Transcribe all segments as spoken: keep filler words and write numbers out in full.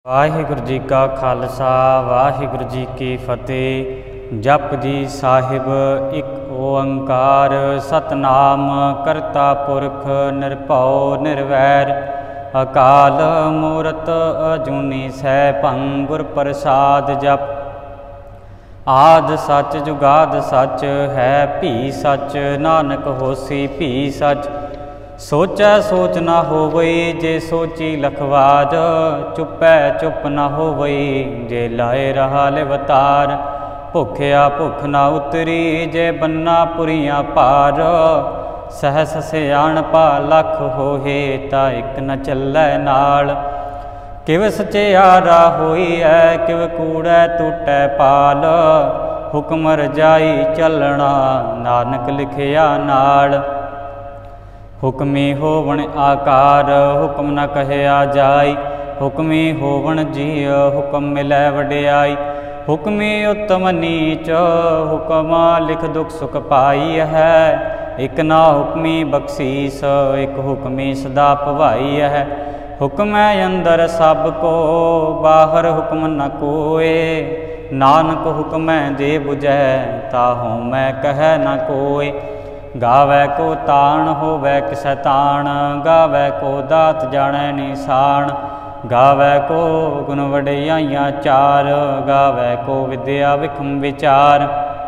ਵਾਹਿਗੁਰੂ ਜੀ ਕਾ ਖਾਲਸਾ ਵਾਹਿਗੁਰੂ ਜੀ ਕੀ ਫਤਿਹ। ਜਪਜੀ ਸਾਹਿਬ ਇੱਕ ਓੰਕਾਰ ਸਤਨਾਮ ਕਰਤਾ ਪੁਰਖ ਨਿਰਭਉ ਨਿਰਵੈਰ ਅਕਾਲ ਮੂਰਤ ਅਜੂਨੀ ਸੈਭੰ ਗੁਰ ਪ੍ਰਸਾਦ ਜਪ। ਆਦਿ ਸੱਚ ਜੁਗਾਦਿ ਸੱਚ ਹੈ ਭੀ ਸੱਚ ਨਾਨਕ ਹੋਸੀ ਭੀ ਸੱਚ। ਸੋਚੈ ਸੋਚ ਨਾ ਹੋਵਈ ਜੇ ਸੋਚੀ ਲਖਵਾਜ ਚੁੱਪੈ ਚੁੱਪ ਨਾ ਹੋਵਈ ਜੇ ਲਾਏ ਰਹਾ ਲਿਵਤਾਰ। ਭੁਖਿਆ ਭੁੱਖ ਨਾ ਉਤਰੀ ਜੇ ਬੰਨਾ ਪੁਰੀਆਂ ਪਾਰ। ਸਹਸ ਸਿਆਣਪਾ ਲੱਖ ਹੋਏ ਤਾਂ ਇੱਕ ਨ ਚੱਲੈ ਨਾਲ। ਕਿਵ ਸਚਿਆਰਾ ਹੋਈ ਐ ਕਿਵ ਕੂੜੈ ਟੁੱਟੈ ਪਾਲ। ਹੁਕਮ ਰਜਾਈ ਚੱਲਣਾ ਨਾਨਕ ਲਿਖਿਆ ਨਾਲ। ਹੁਕਮੀ ਹੋਵਣ ਆਕਾਰ ਹੁਕਮ ਨ ਕਹਿਆ ਜਾਈ। ਹੁਕਮੀ ਹੋਵਣ ਜੀਅ ਹੁਕਮ ਮਿਲੈ ਵਡਿਆਈ। ਹੁਕਮੀ ਉਤਮ ਨੀਚ ਹੁਕਮ ਲਿਖ ਦੁਖ ਸੁਖ ਪਾਈ ਹੈ। ਇੱਕ ਨਾ ਹੁਕਮੀ ਬਖਸ਼ੀਸ ਇੱਕ ਹੁਕਮੀ ਸਦਾ ਭਵਾਈ ਹੈ। ਹੁਕਮੈ ਅੰਦਰ ਸਭ ਕੋ ਬਾਹਰ ਹੁਕਮ ਨ ਕੋਏ। ਨਾਨਕ ਹੁਕਮੈ ਜੇ ਬੁਝੈ ਤਾਹੂ ਮੈਂ ਕਹਿ ਨ ਕੋਏ। ਗਾਵੈ ਕੋ ਤਾਣ ਹੋਵੈ ਕਿਸੈ ਤਾਣ ਗਾਵੈ ਕੋ ਦਾਤ ਜਾਣੈ ਨਿਸ਼ਾਨ। ਗਾਵੈ ਕੋ ਗੁਣ ਵਡਿਆਈਆਂ ਚਾਰ ਗਾਵੈ ਕੋ ਵਿਦਿਆ ਵਿਖਮ ਵਿਚਾਰ।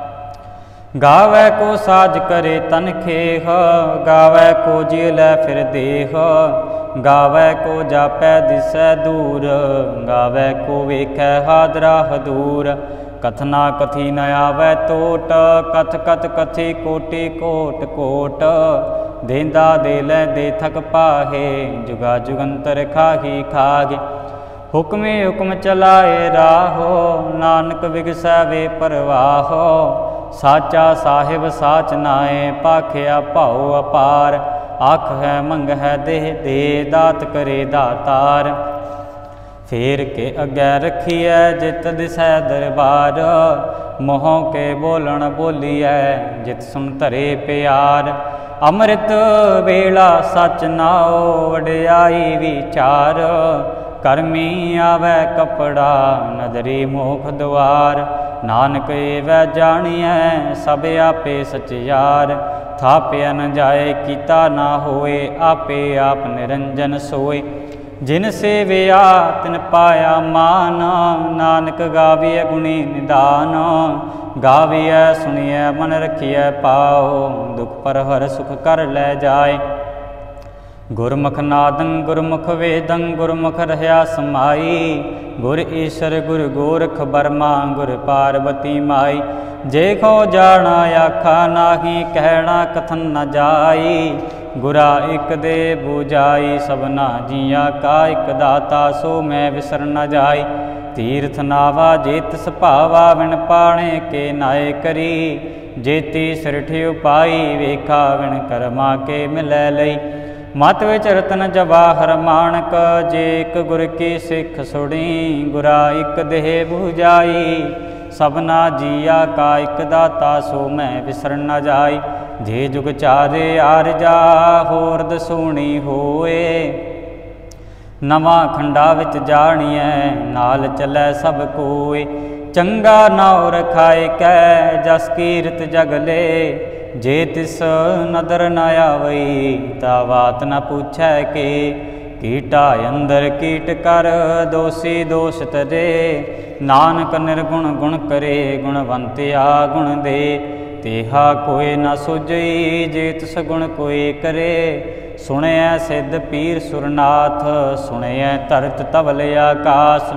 ਗਾਵੈ ਕੋ ਸਾਜ ਕਰੇ ਤਨ ਖੇਹ ਗਾਵੈ ਕੋ ਜੀ ਲੈ ਫਿਰ ਦੇਹ। ਗਾਵੈ ਕੋ ਜਾਪੈ ਦਿਸੈ ਦੂਰ ਗਾਵੈ ਕੋ ਵੇਖੈ ਹਾਦਰਾ ਹਦੂਰ। ਕਥਨਾ ਕਥੀ ਨ ਆਵੈ ਟੋਟ ਕਥ ਕਥ ਕਥੀ ਕੋਟੀ ਕੋਟ ਕੋਟ। ਦੇਂਦਾ ਦੇ ਲੈ ਦੇ ਥਕ ਪਾਹੇ ਜੁਗਾ ਜੁਗੰਤਰ ਖਾਹੀ ਖਾਗੇ। ਹੁਕਮੇ ਹੁਕਮ ਚਲਾਏ ਰਾਹੋ ਨਾਨਕ ਵਿਗਸੈ ਵੇ ਪਰਵਾਹੋ। ਸਾਚਾ ਸਾਹਿਬ ਸਾਚ ਨਾਏ ਭਾਖਿਆ ਭਾਉ ਅਪਾਰ। ਆਖ ਹੈ ਮੰਗ ਹੈ ਦੇਹ ਦੇ ਦਾਤ ਕਰੇ ਦਾਤਾਰ। ਫੇਰ ਕੇ ਅੱਗੇ ਰਖੀਐ ਜਿਤ ਦਿਸੈ ਦਰਬਾਰ। ਮੋਹ ਕੇ ਬੋਲਣ ਬੋਲੀਐ ਜਿਤ ਸੁਨ ਧਰੇ ਪਿਆਰ। ਅੰਮ੍ਰਿਤ ਵੇਲਾ ਸਚ ਨਾਉ ਵਡਿਆਈ ਵਿਚਾਰ। ਕਰਮੀ ਆਵੈ ਕਪੜਾ ਨਦਰੀ ਮੋਖ ਦੁਆਰ। ਨਾਨਕ ਏਵੈ ਜਾਣੀਐ ਸਭ ਆਪੇ ਸਚਿਆਰ। ਥਾਪਿਆ ਨ ਜਾਏ ਕੀਤਾ ਨਾ ਹੋਏ ਆਪੇ ਆਪ ਨਿਰੰਜਨ ਸੋਏ। ਜਿਨ ਸੇਵਿਆ ਤਿਨ ਪਾਇਆ ਮਾਨ ਨਾਨਕ ਗਾਵੀਐ ਗੁਣੀ ਨਿਦਾਨ। ਗਾਵੀਐ ਸੁਣੀਐ ਮਨ ਰਖੀਐ ਪਾਉ ਦੁਖ ਪਰ ਹਰ ਸੁਖ ਕਰ ਲੈ ਜਾਏ। ਗੁਰਮੁਖ ਨਾਦੰ ਗੁਰਮੁਖ ਵੇਦੰ ਗੁਰਮੁਖ ਰਹਿਆ ਸਮਾਈ। ਗੁਰ ਈਸ਼ਰ ਗੁਰ ਗੋਰਖ ਬਰਮਾ ਗੁਰ ਪਾਰਬਤੀ ਮਾਈ। ਜੇ ਕੋ ਜਾਣਾ ਆਖਾ ਨਾਹੀ ਕਹਿਣਾ ਕਥਨ ਨ ਜਾਈ। ਗੁਰਾ ਇੱਕ ਦੇ ਬੁਝਾਈ ਸਭਨਾ ਜੀਆਂ ਕਾ ਇੱਕ ਦਾਤਾ ਸੋ ਮੈਂ ਵਿਸਰ ਨ ਜਾਈ। ਤੀਰਥ ਨਾਵਾ ਜੇਤ ਸੁਭਾਵਾ ਵਿਣ ਪਾਣੇ ਕੇ ਨਾਏ ਕਰੀ। ਜੇਤੀ ਸਿਰਠ ਉਪਾਈ ਵੇਖਾ ਵਿਣ ਕਰਮਾ ਕੇ ਮਿਲੈ ਲਈ। ਮਤ ਵਿੱਚ ਰਤਨ ਜਵਾਹਰ ਮਾਣਕ ਜੇ ਇੱਕ ਗੁਰ ਕੀ ਸਿੱਖ ਸੁਣੀ। ਗੁਰਾ ਇੱਕ ਦੇਹ ਬੁਝਾਈ ਸਭਨਾ ਜੀਆ ਕਾ ਇੱਕ ਦਾਤਾ ਸੋ ਮੈਂ ਵਿਸਰ ਨ ਜਾਈ। ਜੇ ਜੁਗ ਚਾਰੇ ਆਰਜਾ ਹੋਰ ਦਸੂਣੀ ਹੋਏ। ਨਵਾਂ ਖੰਡਾ ਵਿੱਚ ਜਾਣੀਐ ਨਾਲ ਚੱਲੈ ਸਭ ਕੋਏ। ਚੰਗਾ ਨਾਉ ਰਖਾਏ ਕੈ ਜਸ ਕੀਰਤ ਜਗ ਲੇ। ਜੇ ਤਿਸ ਨਦਰ ਨ ਆਵਈ ਤਾ ਬਾਤ ਨ ਪੁੱਛੈ ਕੇ। ਕੀਟਾ ਅੰਦਰ ਕੀਟ ਕਰ ਦੋਸੀ ਦੋਸ਼ ਤਰੇ। ਨਾਨਕ ਨਿਰਗੁਣ ਗੁਣ ਕਰੇ ਗੁਣਵੰਤਿਆ ਗੁਣ ਦੇ। ਤੇਹਾ ਕੋਇ ਨ ਸੁਝਈ ਜੇ ਤਿਸ ਗੁਣ ਕੋਇ ਕਰੇ। ਸੁਣਿਐ ਸਿੱਧ ਪੀਰ ਸੁਰਨਾਥ ਸੁਣਿਐ ਧਰਤ ਧਵਲ ਆਕਾਸ।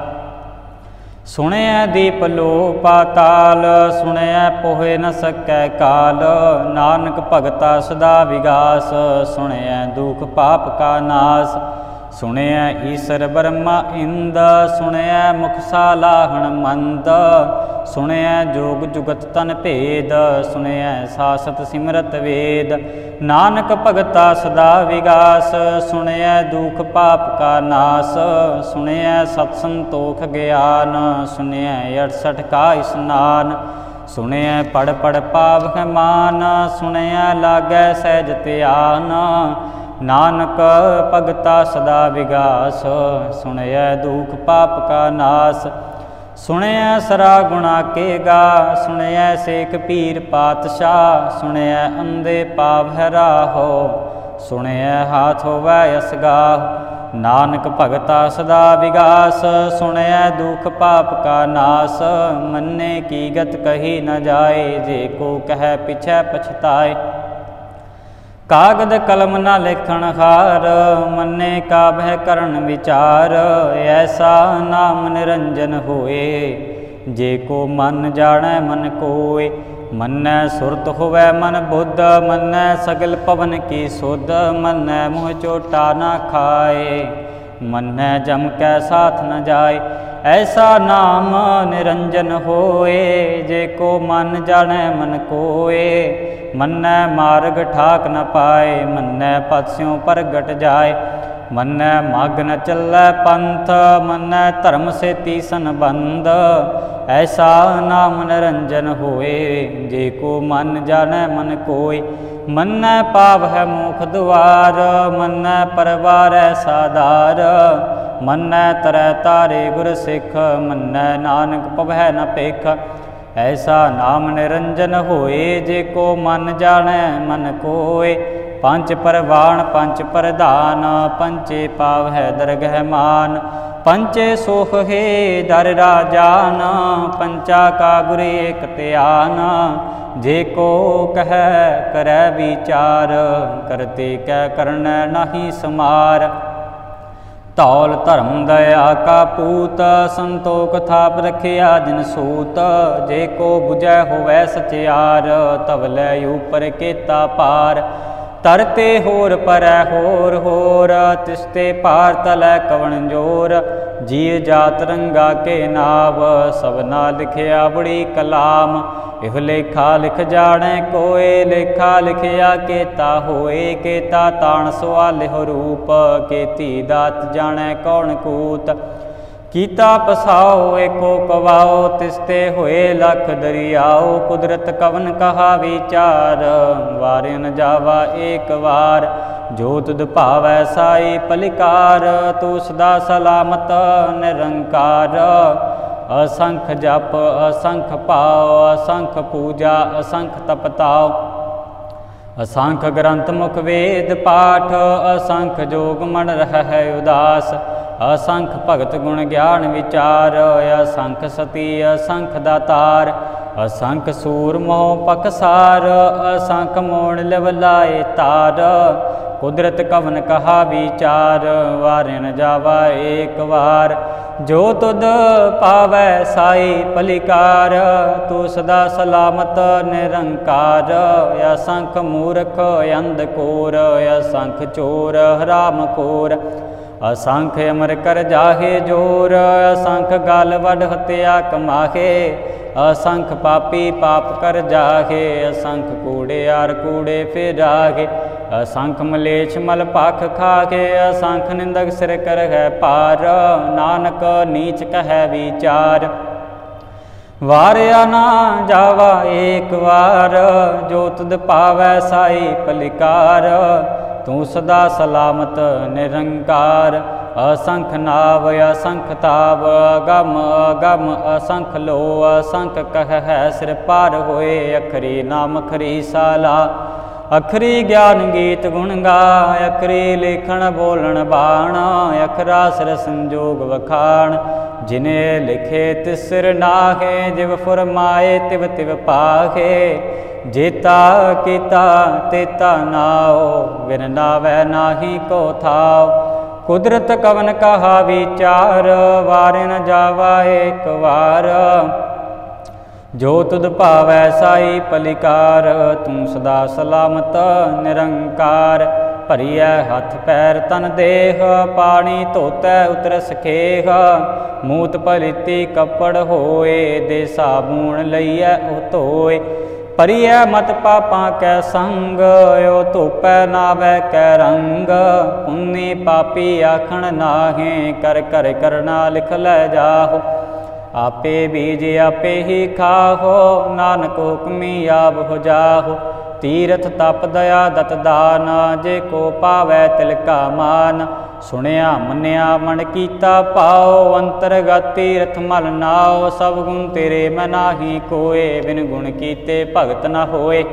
ਸੁਣਿਐ ਦੀਪ ਲੋ ਪਾਤਾਲ ਸੁਣਿਐ ਪੋਹਿ ਨ ਸਕੈ ਕਾਲ। ਨਾਨਕ ਭਗਤਾ ਸਦਾ ਵਿਗਾਸ ਸੁਣਿਐ ਦੁਖ ਪਾਪ ਕਾ ਨਾਸ। ਸੁਣਿਐ ਈਸਰ ਬਰਮਾ ਇੰਦ ਸੁਣਿਐ ਮੁਖ ਸਾਲਾਹਣ ਮੰਦ। ਸੁਣਿਐ ਜੋਗ ਜੁਗਤ ਤਨ ਭੇਦ ਸੁਣਿਐ ਸਾਸਤ ਸਿਮਰਤ ਵੇਦ। ਨਾਨਕ ਭਗਤਾ ਸਦਾ ਵਿਗਾਸ ਸੁਣਿਐ ਦੁਖ ਪਾਪ ਕਾ ਨਾਸ। ਸੁਣਿਐ ਸਤ ਸੰਤੋਖ ਗਿਆਨ ਸੁਣਿਐ ਅੜਸਠ ਕਾ ਇਸਨਾਨ। ਸੁਣਿਐ ਪੜ ਪੜ ਪਾਵਹਿ ਮਾਨ ਸੁਣਿਐ ਲਾਗੈ ਸਹਿਜ ਧਿਆਨ। नानक भगता सदा विगास। सुनय दुख पाप का नाश, सुनय सरा गुणा के गा। सुनय सेख पीर पातशाह, सुनय अंधे पाव राहो। सुनय हाथ होवै यस गाह, नानक भगता सदा विगास। सुनय दुख पाप का नाश, मन्ने की गत कही न जाए। जे को कह पिछै पछताए, कागद कलम न लिखण हार। मन्ने का भय करण विचार, ऐसा नाम निरंजन होए। जे को मन जानै मन कोय, मन्नै सुरत होवै मन बुद्ध। मन्नै सगल पवन की सुध, मन्नै मुँह चोटा न खाए। मन्नै जम कै साथ न जाए, ऐसा नाम निरंजन होए। जे को मन जानै मन कोय, मन्नै मार्ग ठाक न पाए। मन्नै पद स्यों परगट जाए, मन्नै मग न चलै पंथ। मन्नै धर्म से तीसन बंद, ऐसा नाम निरंजन होए। जे को मन जानै मन कोय, मन्नै पाव है मुख द्वार। मन्नै परवार साधार, मन्नै तरह तारे गुर सिख। मन्नै नानक पवै न पेख, ऐसा नाम निरंजन होए। जे को मन जानै मन कोय, पंच परवान पंच प्रधान। पंचे पाव है दरगह मान, पंचे सोह हे दर राजान। पंचा का गुर एक त्यान, जे को कह करै विचार। करते कै करन नहीं समार, धौल धर्म दया का पूत। संतोख थाप रखिया जिन सूत, जे को बुझै होवै सचियार। तवलै ऊपर केता पार, तरते होर परै होर होर। तिसते पार तलै कवन जोर, जिय जात रंगा के नाव। सबना लिखिया बड़ी कलाम, इह लेखा लिख जाने कोय। लेखा लिखिया केता होए, केता ताण सवालिह रूप। केती दात जाने कौन कूत, कीता पसाओ एको कवाओ। तिसते होए लख दरियाओ, कुदरत कवन कहा विचार। वारे न जावा एक वार, जो तुद भावै साई पलिकार। तू सदा सलामत निरंकार, असंख जप असंख पाओ। असंख पूजा असंख तपताओ, असंख ग्रंथ मुख वेद पाठ। असंख जोग मन रह है उदास, असंख भगत गुण ज्ञान विचार। असंख सती असंख दातार, असंख सूर मोह पकसार। असंख मोड़ लिव लाए तार, कुदरत कवन कहा विचार। वारे न जावा एक वार, जो तुद पावै साई पलिकार। तू सदा सलामत निरंकार, असंख मूर्ख अंधकोर। असंख चोर हराम खोर, असंख अमर कर जाहे जोर। असंख गाल वड हत्या कमाहे, असंख पापी पाप कर जाहे। असंख कूड़े आर कूड़े फिरागे, असंख मलेच्छ मल पाख खागे। असंख निंदक सिर कर है पार, नानक नीच कह विचार। वारिया ना जावा एक वार, जो तुद पावै साई पलिकार। तू सदा सलामत निरंकार, असंख नाव असंख ताव। अगम अगम असंख लो, असंख कह है सिर पार होए। अखरी नाम अखरी साला, अखरी ज्ञान गीत गुण गाय। अखरी लिखण बोलण बाण, अखरा सिर संजोग वखाण। जिने लिखे तिस सिर नाहे, जिव फुरमाए तिव तिव पाहे। जेता कीता तेता नाओ, बिन नावै नाही को थाओ। कुदरत कवन कहा विचार, वारे न जावा एक वार। जो तुद भावै साई पलिकार, तू सदा सलामत निरंकार। भरिया हथ पैर तन देह, पानी धोतै उतर सखेह। मूत पलिती कपड़ होए, दे साबून लईऐ ओ धोए। परिया मत पापा कै संग, यो धोपै नावै कै रंग। पुन्नी पापी आखण नाहे, कर कर करना लिख लै जाहो। आपे बीज आपे ही खाहो, नानक हुक्मी आप हो जाहो। ਤੀਰਥ ਤਪ ਦਇਆ ਦਤ ਦਾਨ, ਜੇ ਕੋ ਪਾਵੈ ਤਿਲ ਕਾ ਮਾਨ। ਸੁਣਿਆ ਮੰਨਿਆ ਮਨ ਕੀਤਾ ਭਾਉ, ਅੰਤਰਗਤ ਤੀਰਥ ਮਲ ਨਾਉ। ਸਭ ਗੁਣ ਤੇਰੇ ਮੈਂ ਨਾਹੀ ਕੋਏ, ਬਿਨ ਗੁਣ ਕੀਤੇ ਭਗਤ ਨ ਹੋਏ।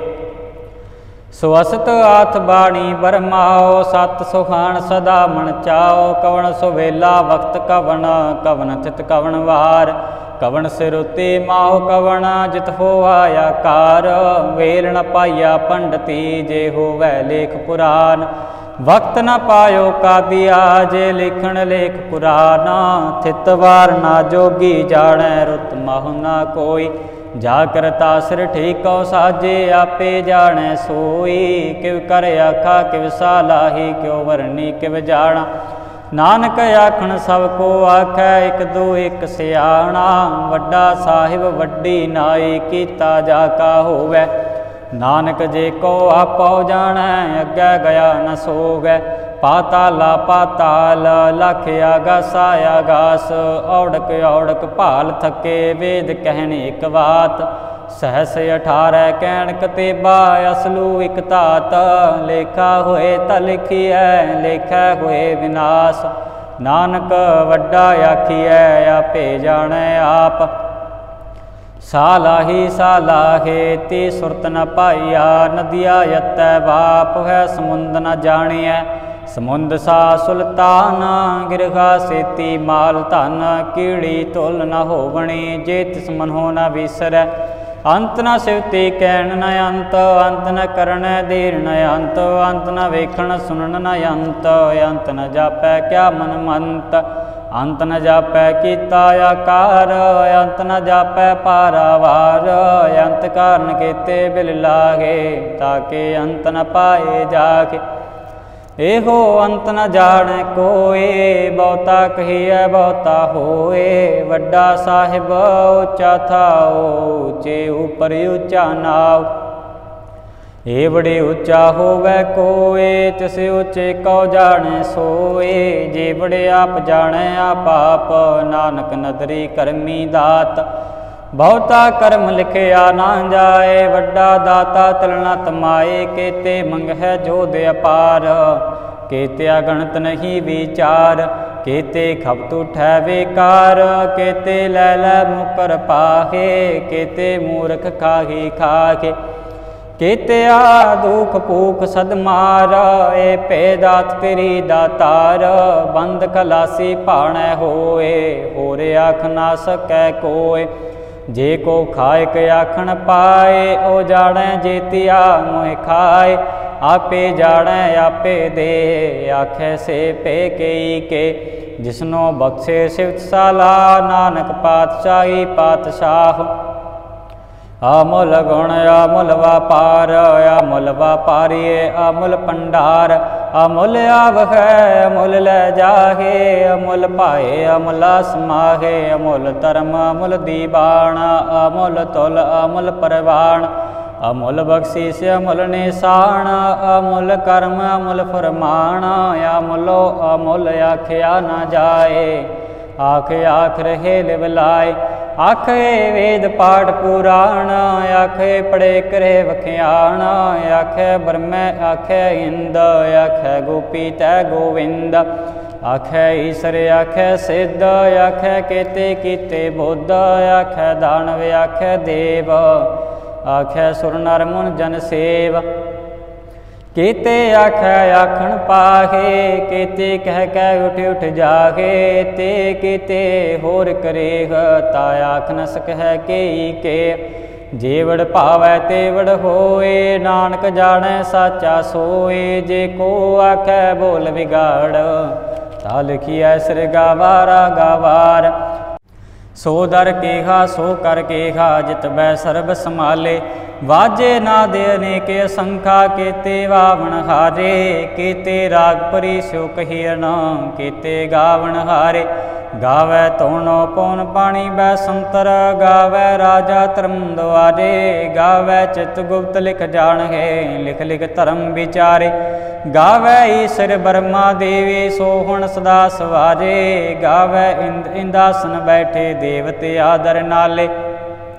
ਸਵਸਤ ਆਥ ਬਾਣੀ ਬਰਮਾਓ, ਸਤ ਸੁਖਾਨ ਸਦਾ ਮਨ ਚਾਓ। ਕਵਣ ਸੁਵੇਲਾ ਵਕਤ ਕਵਣ, ਕਵਣ ਥਿਤ ਕਵਣ ਵਾਰ। ਕਵਣ ਸਿਰ ਉਤੇ ਮਾਹੁ ਕਵਣ, ਜਿਤ ਹੋਆ ਆਕਾਰ। ਵੇਲ ਨ ਪਾਈਆ ਪੰਡਤੀ, ਜੇ ਹੋਵੈ ਲੇਖ ਪੁਰਾਨ। ਵਕਤ ਨ ਪਾਇਓ ਕਾਦੀਆ, ਜੇ ਲਿਖਣ ਲੇਖ ਪੁਰਾਨ। ਥਿਤ ਵਾਰ ਨਾ ਜੋਗੀ ਜਾਣੈ, ਰੁਤ ਮਾਹੁ ਨਾ ਕੋਈ। ਜਾ ਕਰਤਾ ਸਿਰ ਠੀਕਉ ਸਾਜੇ, ਆਪੇ ਜਾਣੈ ਸੋਈ। ਕਿਵ ਕਰ ਆਖਾ ਕਿਵ ਸਾਲਾਹੀ, ਕਿਉ ਵਰਨੀ ਕਿਵ ਜਾਣਾ। ਨਾਨਕ ਆਖਣ ਸਭ ਕੋ ਆਖੈ, ਇਕ ਦੋ ਇਕ ਸਿਆਣਾ। ਵੱਡਾ ਸਾਹਿਬ ਵੱਡੀ ਨਾਈ, ਕੀਤਾ ਜਾ ਕਾ ਹੋਵੈ। ਨਾਨਕ ਜੇ ਕੋ ਆਪੋ ਜਾਣੈ, ਅੱਗੇ ਗਿਆ ਨ ਸੋਗੈ। ਪਾਤਾਲਾ ਪਾਤਾਲ, ਲਖ ਆਗਾਸ ਆਗਾਸ। ਔੜਕ ਔੜਕ ਭਾਲ ਥਕੇ, ਵੇਦ ਕਹਿਣ ਇਕ ਬਾਤ। ਸਹਸ ਅਠਾਰੈ ਕਹਿਣ ਕਤੇਬਾ, ਅਸਲੂ ਇਕ ਧਾਤ। ਲੇਖਾ ਹੋਏ ਤਾਂ ਲਿਖੀਐ, ਲੇਖੈ ਹੋਏ ਵਿਨਾਸ਼। ਨਾਨਕ ਵੱਡਾ ਆਖੀਐ, ਆਪੇ ਜਾਣੈ ਆਪ। ਸਾਲਾਹੀ ਸਾਲਾਹੇ, ਤੀ ਸੁਰਤ ਨ ਪਾਈਆ। ਨਦੀਆ ਯਤੈ ਵਾਪ, ਹੈ ਸਮੁੰਦ ਨ ਜਾਣੀਐ। ਸਮੁੰਦ ਸਾ ਸੁਲਤਾਨ, ਗਿਰਗਾ ਸੇਤੀ ਮਾਲ ਧਨ। ਕੀੜੀ ਤੁਲ ਨ ਹੋਵਣੀ, ਜੇ ਤਿਸ ਮਨਹੁ ਨ ਵਿਸਰੈ। ਅੰਤ ਨ ਸਿਵਤੀ ਕਹਿਣ ਨ ਅੰਤ, ਅੰਤ ਨ ਕਰਣੈ ਦੇਰ ਨ ਅੰਤ। ਅੰਤ ਨ ਵੇਖਣ ਸੁਣਨ ਨ ਅੰਤ, ਅੰਤ ਨ ਜਾਪੈ ਕਿਆ ਮਨ ਮੰਤ। ਅੰਤ ਨ ਜਾਪੈ ਕੀਤਾ ਆਕਾਰ, ਅੰਤ ਨ ਜਾਪੈ ਪਾਰਾਵਾਰ। ਅੰਤ ਕਾਰਨ ਕੀਤੇ ਬਿਲ ਲਾਗੇ, ਤਾਕੇ ਅੰਤ ਨ ਪਾਏ ਜਾਕੇ। ਇਹੋ ਅੰਤ ਨ ਜਾਣੈ ਕੋਏ, ਬਹੁਤਾ ਕਹੀਐ ਬਹੁਤਾ ਹੋਏ। ਵੱਡਾ ਸਾਹਿਬ ਉੱਚਾ ਥਾਉ, ਉੱਚੇ ਉਪਰ ਉੱਚਾ ਨਾਉ। ਏ ਬੜੇ ਉੱਚਾ ਹੋਵੈ ਕੋਏ, ਤਿਸ ਉੱਚੇ ਕਉ ਜਾਣੈ ਸੋਏ। ਜੇ ਬੜੇ ਆਪ ਜਾਣੈ ਆਪ ਆਪ, ਨਾਨਕ ਨਦਰੀ ਕਰਮੀ ਦਾਤ। ਬਹੁਤਾ ਕਰਮ ਲਿਖਿਆ ਨਾ ਜਾਏ, ਵੱਡਾ ਦਾਤਾ ਤਿਲ ਨ ਤਮਾਏ। ਕੇਤੇ ਮੰਗਹਿ ਜੋਧ ਅਪਾਰ, ਕੇਤੇ ਅਗਣਤ ਨਹੀਂ ਵਿਚਾਰ। ਕੇਤੇ ਖਪਤ ਉਠੈ ਵੇਕਾਰ, ਕੇਤੇ ਲੈ ਲੈ ਮੁਕਰ ਪਾਹੇ। ਕੇਤੇ ਮੂਰਖ ਖਾਹੀ ਖਾਕੇ, ਕੇਤੇ ਆ ਦੁਖ ਭੂਖ ਸਦ ਮਾਰ। ਏ ਭੇ ਦਾਤ ਤੇਰੀ ਦਾਤਾਰ, ਬੰਦ ਖਲਾਸੀ ਭਾਣੈ ਹੋਏ। ਹੋਰ ਆਖ ਨਾ ਸਕੈ ਕੋਏ, ਜੇ ਕੋ ਖਾਇਕ ਆਖਣ ਪਾਏ। ਓ ਜਾਣੈ ਜੇਤੀਆ ਮੋਹਿ ਖਾਏ, ਆਪੇ ਜਾਣੈ ਆਪੇ ਦੇ। ਆਖੈ ਸੇ ਭੇ ਕਈ ਕੇ, ਜਿਸਨੋ ਬਖਸ਼ੇ ਸਿਵਤ ਸਾਲਾ। ਨਾਨਕ ਪਾਤਸ਼ਾਹੀ ਪਾਤਸ਼ਾਹ, ਅਮੁੱਲ ਗੁਣ ਅਮੁੱਲ ਵਾਪਾਰ। ਅਮੁੱਲ ਵਾਪਾਰੀਏ ਅਮੁੱਲ ਭੰਡਾਰ। ਅਮੁੱਲ ਆਵਹਿ ਅਮੁੱਲ ਲੈ ਜਾਹੇ, ਅਮੁੱਲ ਭਾਏ ਅਮੁੱਲ ਸਮਾਹੇ। ਅਮੁੱਲ ਧਰਮ ਅਮੁੱਲ ਦੀਬਾਨ, ਅਮੁੱਲ ਤੁਲ ਅਮੁੱਲ ਪਰਵਾਨ। ਅਮੁੱਲ ਬਖਸ਼ੀਸ਼ ਅਮੁੱਲ ਨਿਸ਼ਾਨ, ਅਮੁੱਲ ਕਰਮ ਅਮੁੱਲ ਫਰਮਾਨ। ਅਮੁੱਲੋ ਅਮੁੱਲ ਆਖਿਆ ਨਾ ਜਾਏ, ਆਖ ਆਖ ਰਹੇ ਲਿਵ ਲਾਏ। ਆਖੇ ਵੇਦ ਪਾਠ ਪੁਰਾਣ, ਆਖੇ ਪੜੇ ਕਰੇ ਵਖਿਆਣ। ਆਖੇ ਬ੍ਰਹਮੈ ਆਖੇ ਇੰਦ, ਆਖੇ ਗੋਪੀ ਤੈ ਗੋਵਿੰਦ। ਆਖੇ ਈਸਰ ਆਖੇ ਸਿੱਧ, ਆਖੇ ਕੇਤੇ ਕੀਤੇ ਬੁੱਧ। ਆਖੇ ਦਾਨਵ ਆਖੇ ਦੇਵ, ਆਖੇ ਸੁਰ ਨਰ ਮੁਨ ਜਨ ਸੇਵ। ਕੇਤੇ ਆਖੈ ਆਖਣ ਪਾਹੇ, ਕੇਤੇ ਕਹਿ ਕਹਿ ਉਠ ਉਠ ਜਾਗੇ। ਤੇ ਕੇਤੇ ਹੋਰ ਕਰੇਹ, ਤਾ ਆਖ ਨ ਸਕਹਿ ਕੇਈ ਕੇ। ਜੇਵੜ ਭਾਵੈ ਤੇਵੜ ਹੋਏ, ਨਾਨਕ ਜਾਣੈ ਸਾਚਾ ਸੋਏ। ਜੇ ਕੋ ਆਖੈ ਬੋਲ ਵਿਗਾੜ, ਤਾ ਲਿਖੀਐ ਸਿਰ ਗਾਵਾਰਾ ਗਾਵਾਰ। ਸੋ ਦਰ ਕੇਹਾ ਸੋ ਕਰ ਕੇਹਾ, ਜਿਤ ਬੈ ਸਰਬ ਸੰਭਾਲੇ। ਵਾਜੇ ਨਾਦੇ ਅਨੇਕ ਅਸੰਖਾ, ਕੇਤੇ ਵਾਵਣ ਹਾਰੇ। ਕੇਤੇ ਰਾਗ ਪਰੀ ਸਿਉ ਕਹੀਨ, ਕੇਤੇ ਗਾਵਣ ਹਾਰੇ। ਗਾਵੈ ਧੋਣੋ ਪੌਣ ਪਾਣੀ ਬੈ ਸੰਤਰ, ਗਾਵੈ ਰਾਜਾ ਧਰਮ ਦੁਆਰੇ। ਗਾਵੈ ਚਿਤ ਗੁਪਤ ਲਿਖ ਜਾਣਗੇ, ਲਿਖ ਲਿਖ ਧਰਮ ਵਿਚਾਰੇ। ਗਾਵੈ ਈਸਰ ਬਰਮਾ ਦੇਵੀ, ਸੋ ਹੁਣ ਸਦਾ ਸਵਾਰੇ। ਗਾਵੈ ਇੰਦ ਇੰਦਾਸਨ ਬੈਠੇ, ਦੇਵਤੇ ਆਦਰ ਨਾਲੇ।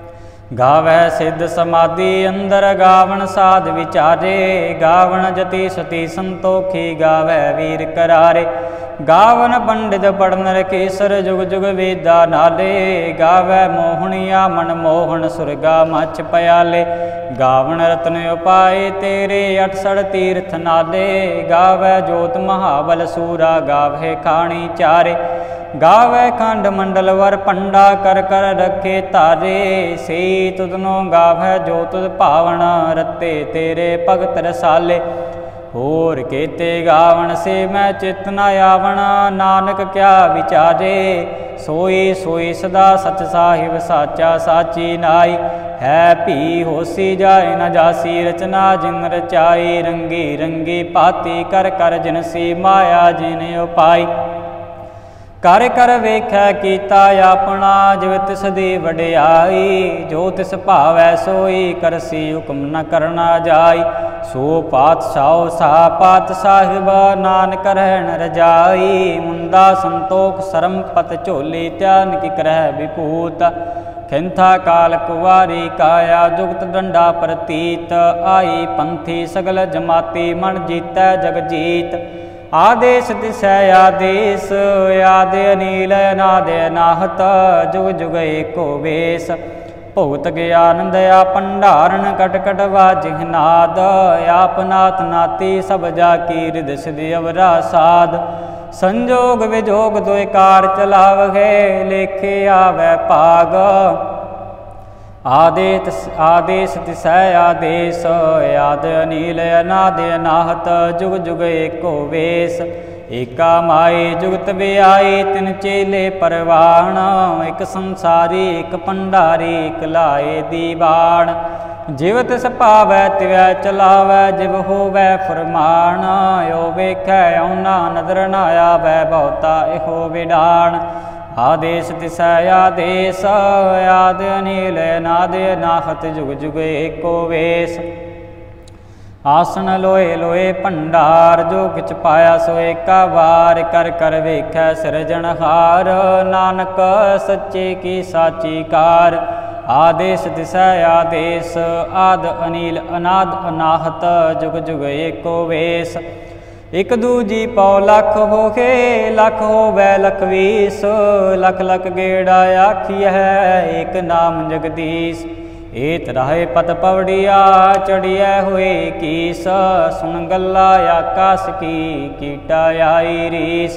ਗਾਵੈ ਸਿੱਧ ਸਮਾਧੀ ਅੰਦਰ ਗਾਵਣ ਸਾਧ ਵਿਚਾਰੇ, ਗਾਵਣ ਜਤੀ ਸਤੀ ਸੰਤੋਖੀ ਗਾਵੈ ਵੀਰ ਕਰਾਰੇ। ਗਾਵਨ ਪੰਡਿਤ ਪੜਨ ਰਕੇਸਰ ਜੁਗ ਜੁਗ ਵੇਦਾ ਨਾਲੇ, ਗਾਵੈ ਮੋਹਣੀਆ ਮਨ ਮੋਹਨ ਸੁਰਗਾ ਮਛ ਪਿਆਲੇ। ਗਾਵਣ ਰਤਨ ਉਪਾਏ ਤੇਰੇ ਅਠਸੜ ਤੀਰਥ ਨਾਲੇ, ਗਾਵੈ ਜੋਤ ਮਹਾਬਲ ਸੂਰਾ ਗਾਵੈ ਖਾਣੀ ਚਾਰੇ। ਗਾਵੈ ਖੰਡ ਮੰਡਲ ਵਰ ਪੰਡਾ ਕਰ ਕਰ ਰੱਖੇ ਧਾਰੇ, ਸਈ ਤੁਧਨੋਂ ਗਾਵੈ ਜੋ ਤੁਧ ਭਾਵਨ ਰਤੇ ਤੇਰੇ ਭਗਤ ਰਸਾਲੇ। ਹੋਰ ਕੇਤੇ ਗਾਵਣ ਸੇ ਮੈਂ ਚਿਤ ਨ ਆਵਣਾ, ਨਾਨਕ ਕਿਆ ਵਿਚਾਰੇ। ਸੋਈ ਸੋਈ ਸਦਾ ਸਚ ਸਾਹਿਬ ਸਾਚਾ ਸਾਚੀ ਨਾਈ, ਹੈ ਭੀ ਹੋਸੀ ਜਾਏ ਨ ਜਾਸੀ ਰਚਨਾ ਜਿਨ ਰਚਾਈ। ਰੰਗੀ ਰੰਗੀ ਭਾਤੀ ਕਰ ਕਰ ਜਿਨਸੀ ਮਾਇਆ ਜਿਨ ਉਪਾਈ। ਕਰ ਕਰ ਵੇਖੈ ਕੀਤਾ ਆਪਣਾ ਜਿਵ ਤਿਸ ਦੀ ਵਡਿਆਈ। ਜੋ ਤਿਸ ਭਾਵੈ ਸੋਈ ਕਰਸੀ ਹੁਕਮ ਨ ਕਰਨਾ ਜਾਈ। ਸੋ ਪਾਤਸ਼ਾਹ ਸਾ ਪਾਤ ਸਾਹਿਬ ਨਾਨਕ ਰਹਿਣ ਰਜਾਈ। ਮੁੰਦਾ ਸੰਤੋਖ ਸਰਮ ਪਤ ਝੋਲੀ ਧਿਆਨ ਕੀ ਕਰਹਿ ਵਿਭੂਤ। ਖਿੰਥਾ ਕਾਲ ਕੁਵਾਰੀ ਕਾਇਆ ਜੁਗਤ ਡੰਡਾ ਪ੍ਰਤੀਤ। ਆਈ ਪੰਥੀ ਸਗਲ ਜਮਾਤੀ ਮਨ ਜੀਤੈ ਜਗ ਜੀਤ। ਆਦੇਸ ਦਿਸੈ ਆਦੇਸ ਆਦ ਅਨੀਲ ਅਨਾਦ ਅਨਾਹਤ। ਜੁਗ ਜੁਗ ਏਕੋ ਵੇਸ ਭੁਗਤ ਗਿਆਨੰਦ ਆ ਭੰਡਾਰਨ ਕਟ ਕਟ ਵਾਜਿ ਨਾਦ। ਆਪ ਨਾਥ ਨਾਤੀ ਸਭ ਜਾ ਕੀ ਰਿਦ ਸਿਧਿ ਅਵਰਾ ਸਾਧ। ਸੰਜੋਗ ਵਿਜੋਗ ਦੁਇ ਕਾਰ ਚਲਾਵਹਿ ਲੇਖੇ ਆਵੈ ਭਾਗ। ਆਦੇਤ ਆਦੇਸ ਤਿਸੈ ਆਦੇਸ ਆਦ ਅਨੀਲ ਅਨਾਦ ਅਨਾਹਤ। ਜੁਗ ਜੁਗ ਏਕੋ ਵੇਸ ਏਕਾ ਮਾਏ ਜੁਗਤ ਵਿਆਈ। ਤਿਨ ਚੇਲੇ ਪਰਵਾਣ ਇਕ ਸੰਸਾਰੀ ਇਕ ਭੰਡਾਰੀ ਇਕ ਲਾਏ ਦੀਵਾਨ। ਜਿਵ ਤਿਸ ਭਾਵੈ ਤਿਵੈ ਚਲਾਵੈ ਜਿਵ ਹੋਵੈ ਫਰਮਾਨ। ਓ ਵੇਖੈ ਔਨਾ ਨਦਰ ਨ ਆਵੈ ਬਹੁਤਾ ਇਹੋ ਵਿਡਾਣ। ਆਦੇਸ ਤਿਸੈ ਆਦੇਸ ਆਦ ਅਨੀਲ ਅਨਾਦ ਅਨਾਹਤ। ਜੁਗ ਜੁਗ ਏਕੋ ਵੇਸ ਆਸਨ ਲੋਏ ਲੋਏ ਭੰਡਾਰ। ਜੋ ਕਿਛ ਪਾਇਆ ਸੋ ਏਕਾ ਵਾਰ। ਕਰ ਕਰ ਵੇਖੈ ਸਿਰਜਣਹਾਰ। ਨਾਨਕ ਸੱਚੇ ਕੀ ਸਾਚੀ ਕਾਰ। ਆਦੇਸ ਤਿਸੈ ਆਦੇਸ ਆਦ ਅਨੀਲ ਅਨਾਦ ਅਨਾਹਤ। ਜੁਗ ਜੁਗ ਏਕੋ ਵੇਸ ਇਕ ਦੂਜੀ ਪਉ ਲਖ ਹੋਕੇ ਲਖ ਹੋਵੈ ਲਖ ਵੀਸ। ਲਖ ਲਖ ਗੇੜਾ ਆਖੀਐ ਏਕ ਨਾਮ ਜਗਦੀਸ਼। ਏਤ ਰਾਹੇ ਪਤ ਪਵੜੀਆ ਚੜੀਐ ਹੋਏ ਕੀਸ। ਸੁਣ ਗੱਲਾ ਆਕਾਸ ਕੀ ਕੀਟਾ ਆਈ ਰੀਸ।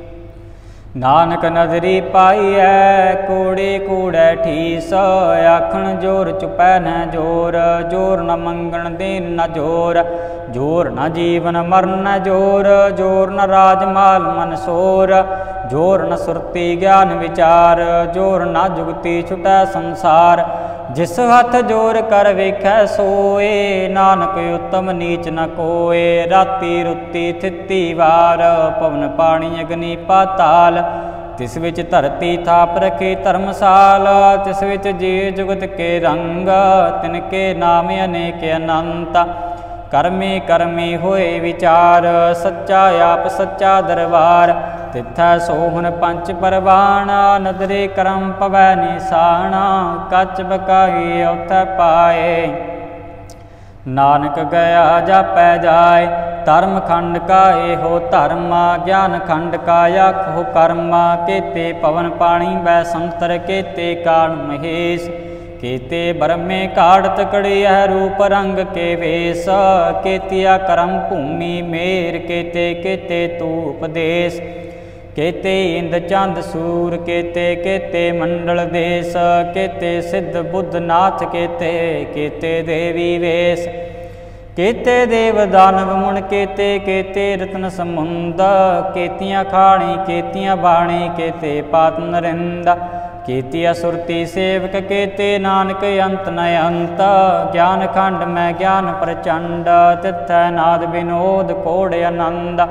ਨਾਨਕ ਨਦਰੀ ਪਾਈਐ ਕੂੜੇ ਕੂੜੈ ਠੀਸ। ਆਖਣ ਜੋਰ ਚੁਪੈ ਨ ਜੋਰ ਜੋਰ ਨ ਮੰਗਣ ਦੇਨ ਨ ਜੋਰ। ਜੋਰ ਨ ਜੀਵਨ ਮਰਨ ਨ ਜੋਰ ਜੋਰ ਨ ਰਾਜ ਮਾਲ ਮਨ ਸੋਰ। ਜੋਰ ਨ ਸੁਰਤੀ ਗਿਆਨ ਵਿਚਾਰ ਜੋਰ ਨ ਜੁਗਤੀ ਛੁਟੈ ਸੰਸਾਰ। ਜਿਸ ਹੱਥ ਜੋਰ ਕਰ ਵੇਖੈ ਸੋਏ ਨਾਨਕ ਉਤਮ ਨੀਚ ਨ ਕੋਏ। ਰਾਤੀ ਰੁੱਤੀ ਥਿੱਤੀ ਵਾਰ ਪਵਨ ਪਾਣੀ ਅਗਨੀ ਪਾਤਾਲ। ਤਿਸ ਵਿੱਚ ਧਰਤੀ ਥਾਪ ਰਖੇ ਧਰਮਸਾਲ। ਤਿਸ ਵਿੱਚ ਜੀ ਜੁਗਤ ਕੇ ਰੰਗ ਤਿਨ ਕੇ ਨਾਮ ਅਨੇਕ ਅਨੰਤ। ਕਰਮੀ ਕਰਮੀ ਹੋਏ ਵਿਚਾਰ ਸੱਚਾ ਆਪ ਸੱਚਾ ਦਰਬਾਰ। ਤਿੱਥੈ ਸੋਹਣ ਪੰਚ ਪਰਵਾਣ ਨਦਰੇ ਕਰਮ ਪਵੈ ਨਿਸ਼ਾਨ। ਕੱਚ ਬਕਾਈ ਉਥੈ ਪਾਏ ਨਾਨਕ ਗਿਆ ਜਾਪੈ ਜਾਏ। ਧਰਮ ਖੰਡ ਕਾ ਇਹੋ ਧਰਮ ਗਿਆਨ ਖੰਡ ਕਾ ਆਖੋ ਕਰਮ। ਕੇਤੇ ਪਵਨ ਪਾਣੀ ਬੈ ਸੰਤਰ ਕੇਤੇ ਕਾਣ ਮਹੇਸ਼। ਕੇਤੇ ਬਰਮੇ ਕਾੜਤ ਕੜਿਐ ਰੂਪ ਰੰਗ ਕੇ ਵੇਸ। ਕੇਤਿਆ ਕਰਮ ਭੂਮੀ ਮੇਰ ਕੇਤੇ ਕੇਤੇ ਤੂ ਉਪਦੇਸ਼। ਕੇਤੇ ਇੰਦ ਚੰਦ ਸੂਰ ਕੇਤੇ ਕੇਤੇ ਮੰਡਲ ਦੇਸ। ਕੇਤੇ ਸਿੱਧ ਬੁੱਧ ਨਾਥ ਕੇਤੇ ਕੇਤੇ ਦੇਵੀ ਵੇਸ। ਕੇਤੇ ਦੇਵ ਦਾਨਵ ਮੁਨ ਕੇਤੇ ਕੇਤੇ ਰਤਨ ਸਮੁੰਦ। ਕੇਤੀਆਂ ਖਾਣੀ ਕੇਤੀਆਂ ਬਾਣੀ ਕੇਤੇ ਪਾਤ ਨਰਿੰਦ। ਕੇਤੀਆ ਸੁਰਤੀ ਸੇਵਕ ਕੇਤੇ ਨਾਨਕ ਅੰਤ ਨ ਅੰਤ। ਗਿਆਨ ਖੰਡ ਮੈਂ ਗਿਆਨ ਪ੍ਰਚੰਡ ਤਿੱਥੈ ਨਾਦ ਵਿਨੋਦ ਕੋੜ ਆਨੰਦ।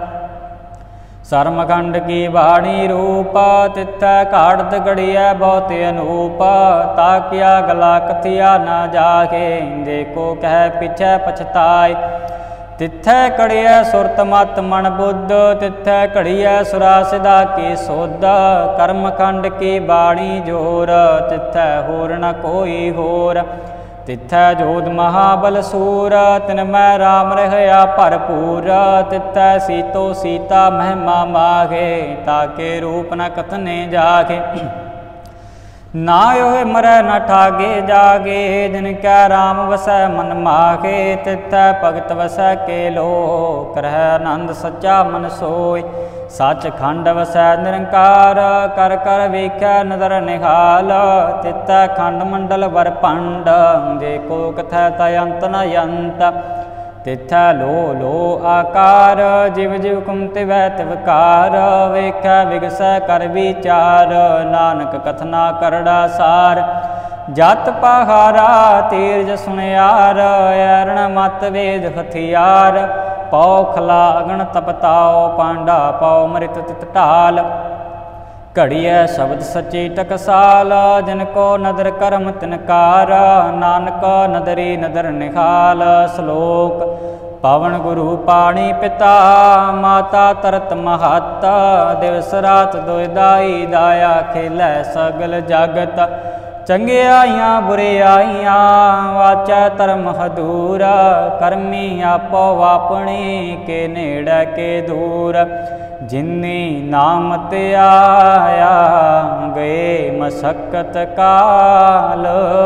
ਸਰਮ ਖੰਡ ਕੀ ਬਾਣੀ ਰੂਪ ਤਿੱਥੈ ਘਾੜਤ ਗੜੀਐ ਬਹੁਤ ਅਨੂਪ। ਤਾਕਿਆ ਗਲਾ ਕਥਿਆ ਨਾ ਜਾਗੇ ਦੇਖੋ ਕਹਿ ਪਿਛੈ ਪਛਤਾਏ। तिथै कड़ियै सुरत मत मन बुद्ध, तिथै कड़ियै सुरा सिदा की सोध। कर्म खंड की बाणी जोर, तिथै होर न कोई होर। तिथै जोध महाबल सूर, तिन मैं राम रहया भरपूर। तिथै सीतो सीता महिमा माघे, ताके रूप न कथने जागे। ना ओह मरै न ठागे जागे, जिनकै राम वसै मन माहे। तिथै भगत वसै के लो, करह आनंद सच्चा मन सोय। सच खंड वसै निरंकार, कर कर वेख्या नदर निहाल। तिथै खंड मंडल वर भंड, जे को कथै तय अंत न यंत। तिथै लो लो आकार, जिव जिव कुमति वै तिवकार। वेख्या विगसै कर विचार, नानक कथना करड़ा सार। जत पहारा तीरज सुनियार, ऐरण मत वेद हथियार। पौ खला अगन तपताओ, पांडा पौ मृत तित ढाल। घड़ियै शब्द सची टकसाल, जिनको नदर करम तिनकार। नानक नदरी नदर निहाल। श्लोक पवन गुरु पाणी पिता, माता तरत महत। दिवस रात दुइदाई दाया, खेलै सगल जगत। चंगियाइयां बुरियाइयां, वाचै धर्म हदूर। करमी आपो अपनी, के नेड़े के दूर। जिन्नी नाम ते आया, गए मशक्कत काल।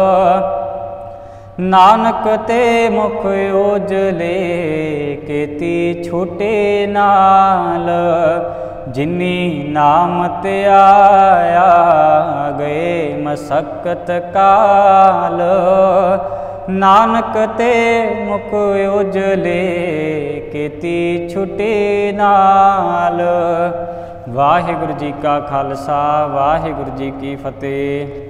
नानक ते मुख उजले, केती छूटे नाल। जिन्नी नाम ते आया, गए मशक्कत काल। नानक ते मुख उजले, केती छुटे नाल। वाहिगुरु जी का खालसा, वाहिगुरु जी की फतेह।